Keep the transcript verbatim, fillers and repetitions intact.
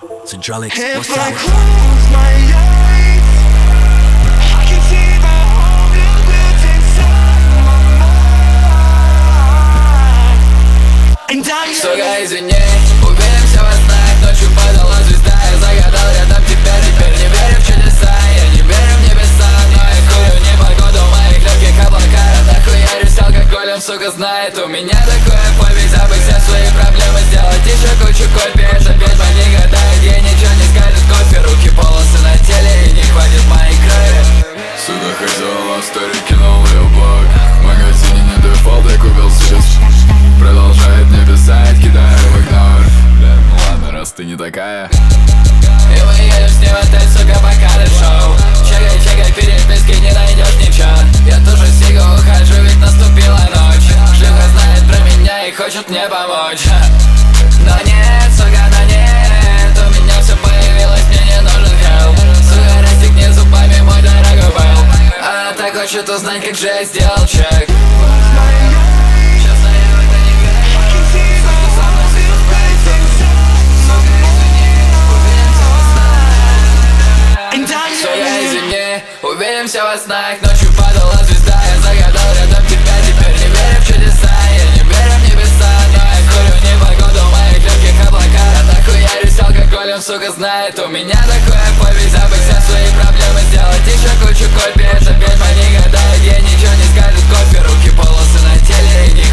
Centralics, If what's I up? close my eyes, I can see the whole built inside my mind. And I'm Сука, извини, увидимся во снах. Ночью падала звезда, я загадал рядом тебя. Теперь не верю в чудеса, я не верю в небеса. Но я курю непогоду в моих легких облаках. Нахуй я рюсь алкоголем, сука, знает. У меня такое хобби, забыть все свои проблемы, сделать еще кучу копий. Эта ведьма не гадает, ей ничего не скажет. Кофе, руки, волосы на теле, и не хватит моей крови. Сука, хотела в стори, кинул ее блог. В магазине не дефолт, я купил себе. Продолжает мне писать, кидаю в игнор. Бля, ну ладно, раз ты не такая. И мы едем с ним в отель, сука, пока ты шоу. Чекай, чекай, переписки, не найдешь ничего. Я тоже сигу, ухожу, ведь наступила ночь. Шлюха знает про меня и хочет мне помочь. Но нет, сука, но нет. У меня все появилось, мне не нужен хелп. Сука, расстегни зубами мой дорогой был. Она так хочет узнать, как же я сделал чек. Увидимся во снах, ночью падала звезда. Я загадал рядом тебя, теперь не верю в чудеса. Я не верю в небеса, но я курю непогоду в моих легких облаках. Я нахуй я рюсь алкоголем, сука, знает. У меня такое хобби, забыть все свои проблемы, сделать еще кучу копий. Эта ведьма не гадает, ей ничего не скажет. Кофе, руки, волосы на теле, и не